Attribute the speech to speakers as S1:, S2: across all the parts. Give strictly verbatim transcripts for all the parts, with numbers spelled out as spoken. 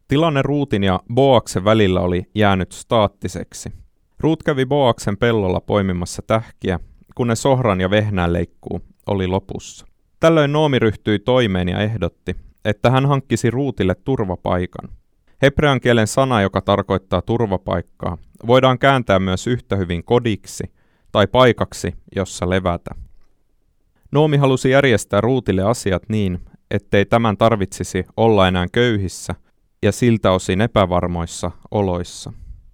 S1: Tilanne Ruutin ja Boaksen välillä oli jäänyt staattiseksi. Ruut kävi Boaksen pellolla poimimassa tähkiä, kunnes ohran ja vehnään leikkuu oli lopussa. Tällöin Noomi ryhtyi toimeen ja ehdotti, että hän hankkisi Ruutille turvapaikan. Hebrean kielen sana, joka tarkoittaa turvapaikkaa, voidaan kääntää myös yhtä hyvin kodiksi tai paikaksi, jossa levätä. Noomi halusi järjestää Ruutille asiat niin, ettei tämän tarvitsisi olla enää köyhissä ja siltä osin epävarmoissa oloissa.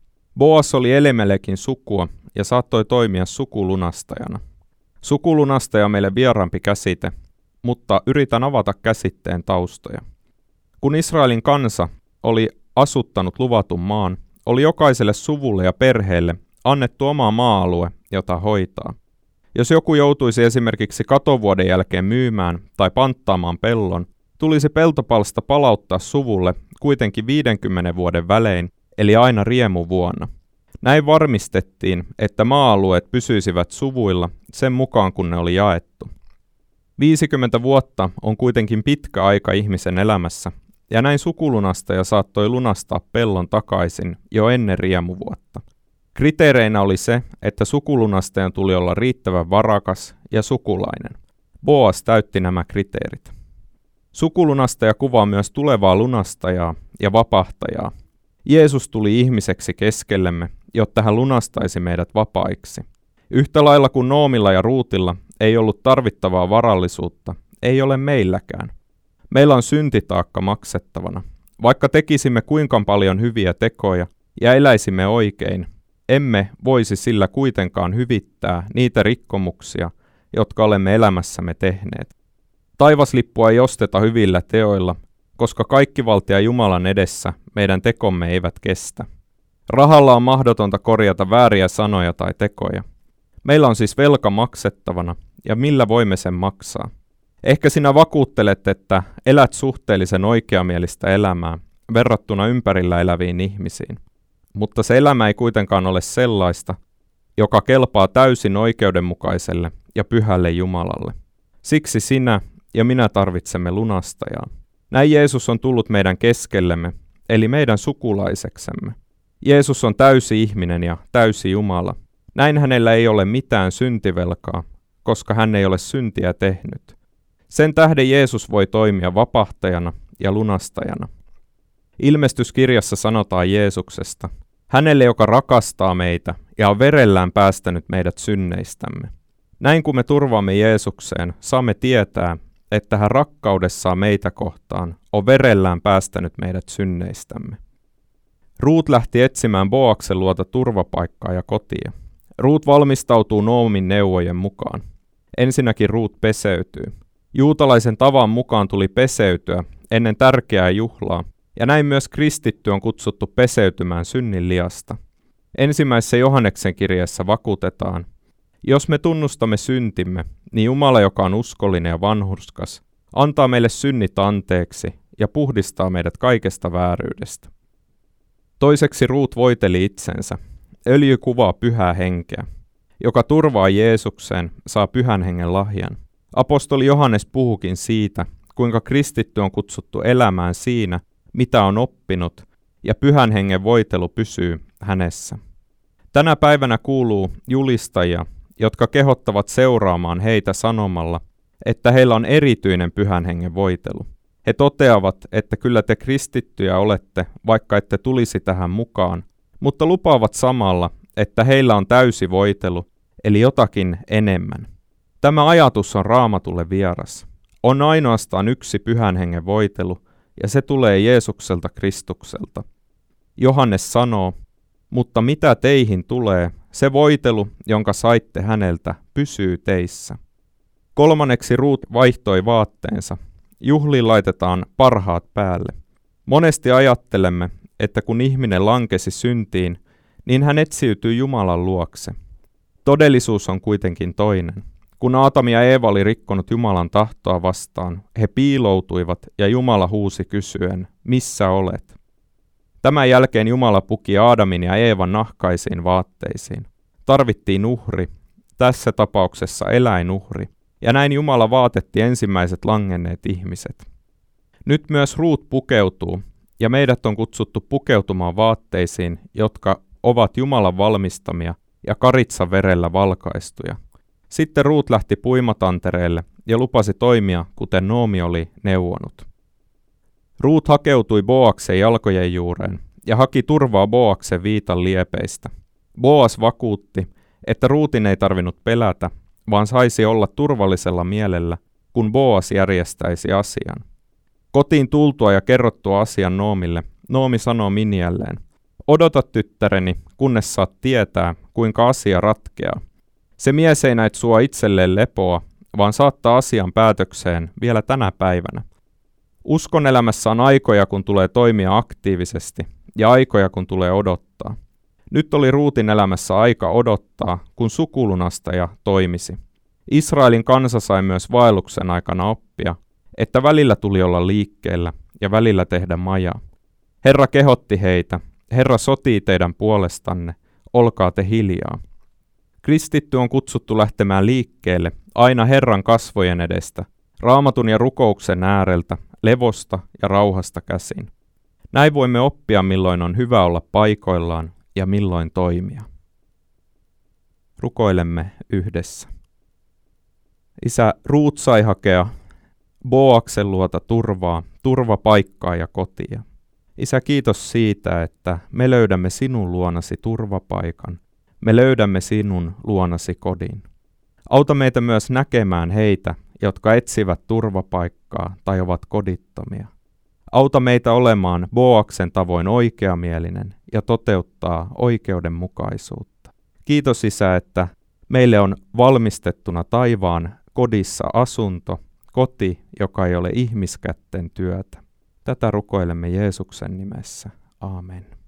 S1: Boas oli Elimelekin sukua ja saattoi toimia sukulunastajana. Sukulunastaja on meille vieraampi käsite, mutta yritän avata käsitteen taustoja. Kun Israelin kansa oli asuttanut luvatun maan, oli jokaiselle suvulle ja perheelle annettu oma maa-alue, jota hoitaa. Jos joku joutuisi esimerkiksi katovuoden jälkeen myymään tai panttaamaan pellon, tulisi peltopalsta palauttaa suvulle kuitenkin viidenkymmenen vuoden välein, eli aina riemuvuonna. Näin varmistettiin, että maa-alueet pysyisivät suvuilla sen mukaan, kun ne oli jaettu. viisikymmentä vuotta on kuitenkin pitkä aika ihmisen elämässä, ja näin sukulunastaja saattoi lunastaa pellon takaisin jo ennen riemuvuotta. Kriteereinä oli se, että sukulunastajan tuli olla riittävän varakas ja sukulainen. Boas täytti nämä kriteerit. Sukulunastaja kuvaa myös tulevaa lunastajaa ja vapahtajaa. Jeesus tuli ihmiseksi keskellemme, jotta hän lunastaisi meidät vapaiksi. Yhtä lailla kuin Noomilla ja Ruutilla ei ollut tarvittavaa varallisuutta, ei ole meilläkään. Meillä on syntitaakka maksettavana. Vaikka tekisimme kuinka paljon hyviä tekoja ja eläisimme oikein, emme voisi sillä kuitenkaan hyvittää niitä rikkomuksia, jotka olemme elämässämme tehneet. Taivaslippua ei osteta hyvillä teoilla, koska kaikkivaltia Jumalan edessä meidän tekomme eivät kestä. Rahalla on mahdotonta korjata vääriä sanoja tai tekoja. Meillä on siis velka maksettavana, ja millä voimme sen maksaa? Ehkä sinä vakuuttelet, että elät suhteellisen oikeamielistä elämää verrattuna ympärillä eläviin ihmisiin. Mutta se elämä ei kuitenkaan ole sellaista, joka kelpaa täysin oikeudenmukaiselle ja pyhälle Jumalalle. Siksi sinä ja minä tarvitsemme lunastajaa. Näin Jeesus on tullut meidän keskellemme, eli meidän sukulaiseksemme. Jeesus on täysi ihminen ja täysi Jumala. Näin hänellä ei ole mitään syntivelkaa, koska hän ei ole syntiä tehnyt. Sen tähden Jeesus voi toimia vapahtajana ja lunastajana. Ilmestyskirjassa sanotaan Jeesuksesta, hänelle, joka rakastaa meitä ja on verellään päästänyt meidät synneistämme. Näin kun me turvaamme Jeesukseen, saamme tietää, että hän rakkaudessaan meitä kohtaan on verellään päästänyt meidät synneistämme. Ruut lähti etsimään Boaksen luota turvapaikkaa ja kotia. Ruut valmistautuu Noomin neuvojen mukaan. Ensinnäkin Ruut peseytyy. Juutalaisen tavan mukaan tuli peseytyä ennen tärkeää juhlaa, ja näin myös kristitty on kutsuttu peseytymään synnin liasta. Ensimmäisessä Johanneksen kirjeessä vakuutetaan, jos me tunnustamme syntimme, niin Jumala, joka on uskollinen ja vanhurskas, antaa meille synnit anteeksi ja puhdistaa meidät kaikesta vääryydestä. Toiseksi Ruut voiteli itsensä. Öljy kuvaa pyhää henkeä. Joka turvaa Jeesukseen, saa pyhän hengen lahjan. Apostoli Johannes puhukin siitä, kuinka kristitty on kutsuttu elämään siinä, mitä on oppinut, ja pyhän hengen voitelu pysyy hänessä. Tänä päivänä kuuluu julistajia, jotka kehottavat seuraamaan heitä sanomalla, että heillä on erityinen pyhän hengen voitelu. He toteavat, että kyllä te kristittyjä olette, vaikka ette tulisi tähän mukaan, mutta lupaavat samalla, että heillä on täysi voitelu, eli jotakin enemmän. Tämä ajatus on Raamatulle vieras. On ainoastaan yksi pyhän hengen voitelu, ja se tulee Jeesukselta Kristukselta. Johannes sanoo, mutta mitä teihin tulee, se voitelu, jonka saitte häneltä, pysyy teissä. Kolmanneksi Ruut vaihtoi vaatteensa. Juhliin laitetaan parhaat päälle. Monesti ajattelemme, että kun ihminen lankesi syntiin, niin hän etsiytyy Jumalan luokse. Todellisuus on kuitenkin toinen. Kun Aatami ja Eeva oli rikkonut Jumalan tahtoa vastaan, he piiloutuivat ja Jumala huusi kysyen, missä olet? Tämän jälkeen Jumala puki Aadamin ja Eevan nahkaisiin vaatteisiin. Tarvittiin uhri, tässä tapauksessa eläinuhri, ja näin Jumala vaatetti ensimmäiset langenneet ihmiset. Nyt myös Ruut pukeutuu, ja meidät on kutsuttu pukeutumaan vaatteisiin, jotka ovat Jumalan valmistamia ja karitsan verellä valkaistuja. Sitten Ruut lähti puimatantereelle ja lupasi toimia, kuten Noomi oli neuvonut. Ruut hakeutui Boaksen jalkojen juureen ja haki turvaa Boaksen viitan liepeistä. Boas vakuutti, että Ruutin ei tarvinnut pelätä, vaan saisi olla turvallisella mielellä, kun Boas järjestäisi asian. Kotiin tultua ja kerrottua asian Noomille, Noomi sanoo Minjalleen: "Odota tyttäreni, kunnes saat tietää, kuinka asia ratkeaa. Se mies ei näit sua itselleen lepoa, vaan saattaa asian päätökseen vielä tänä päivänä. Uskon elämässä on aikoja, kun tulee toimia aktiivisesti, ja aikoja, kun tulee odottaa. Nyt oli Ruutin elämässä aika odottaa, kun sukulunastaja toimisi. Israelin kansa sai myös vaelluksen aikana oppia, että välillä tuli olla liikkeellä ja välillä tehdä majaa. Herra kehotti heitä, Herra sotii teidän puolestanne, olkaa te hiljaa. Kristitty on kutsuttu lähtemään liikkeelle aina Herran kasvojen edestä, raamatun ja rukouksen ääreltä, levosta ja rauhasta käsin. Näin voimme oppia, milloin on hyvä olla paikoillaan ja milloin toimia." Rukoilemme yhdessä. Isä, Ruut sai hakea Boaksen luota turvaa, turvapaikkaa ja kotia. Isä, kiitos siitä, että me löydämme sinun luonasi turvapaikan. Me löydämme sinun luonasi kodin. Auta meitä myös näkemään heitä, jotka etsivät turvapaikkaa tai ovat kodittomia. Auta meitä olemaan Boaksen tavoin oikeamielinen ja toteuttaa oikeudenmukaisuutta. Kiitos Isä, että meille on valmistettuna taivaan kodissa asunto, koti, joka ei ole ihmiskätten työtä. Tätä rukoilemme Jeesuksen nimessä. Aamen.